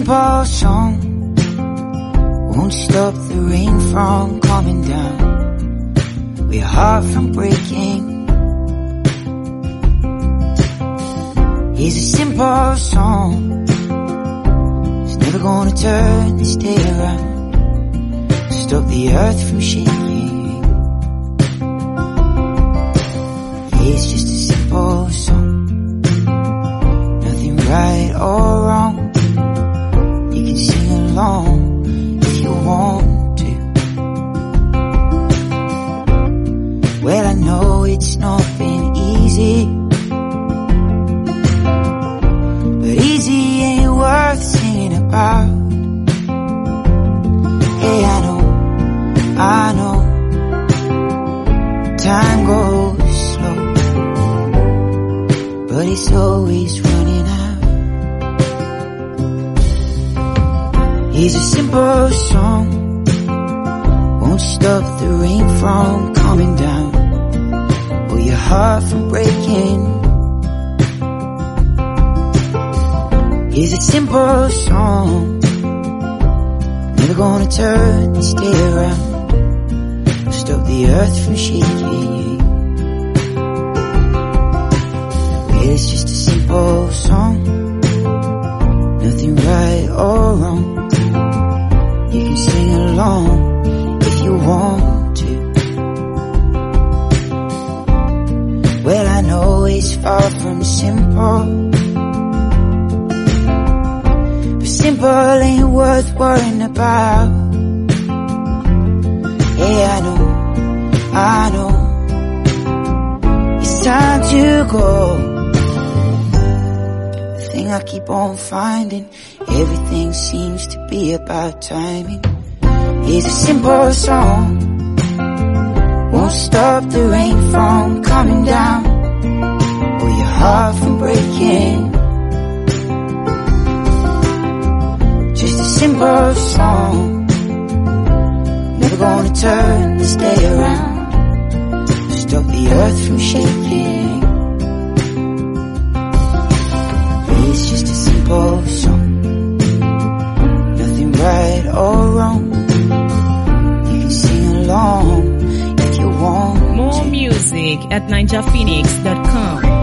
simple song, won't stop the rain from coming down, or your heart from breaking. Here's a simple song, it's never gonna turn this day around, stop the earth from shaking. It's just a simple song, nothing right or wrong. You can sing along if you want to. Well, I know it's not been easy, but easy ain't worth singing about. Hey, I know, time goes slow, but it's always running out. Here's a simple song, won't stop the rain from coming down, or your heart from breaking. Here's a simple song, never gonna turn this day around, stop the earth from shaking. Well, it's just a simple song, nothing right or wrong. You can sing along if you want to. Well, I know it's far from simple, but simple ain't worth worrying about. Hey, I know, it's time to go. The thing I keep on finding, everything seems to be about timing. Here's a simple song, won't stop the rain from coming down, or your heart from breaking. Just a simple song, never gonna turn this day around, stop the earth from shaking. It's just a simple song, right or wrong, you can sing along if you want. More music at ninjaphoenix.com.